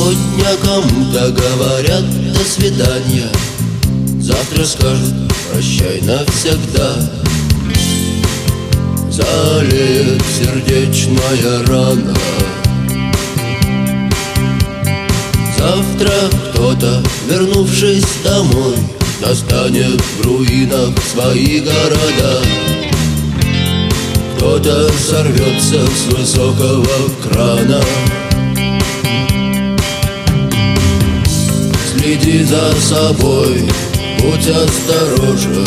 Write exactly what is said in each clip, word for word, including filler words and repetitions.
Сегодня кому-то говорят до свидания, завтра скажут прощай навсегда. Залеет сердечная рана. Завтра кто-то, вернувшись домой, достанет в руинах свои города. Кто-то сорвется с высокого крана. Следи за собой, будь осторожен.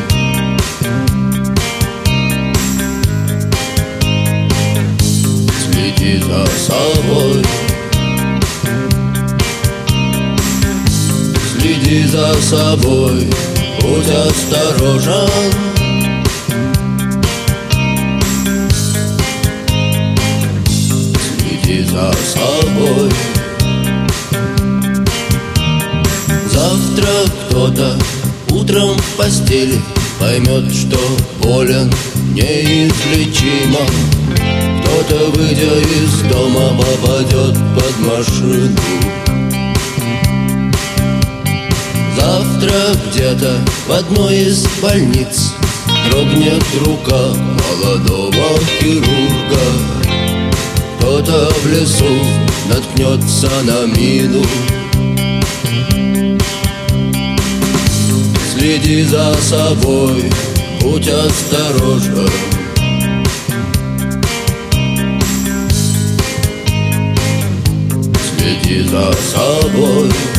Следи за собой. Следи за собой, будь осторожен. Следи за собой. Завтра кто-то утром в постели поймет, что болен неизлечимо. Кто-то, выйдя из дома, попадет под машину. Завтра где-то в одной из больниц дрогнет рука молодого хирурга. Кто-то в лесу наткнется на мину. Следи за собой, будь осторожен. Следи за собой.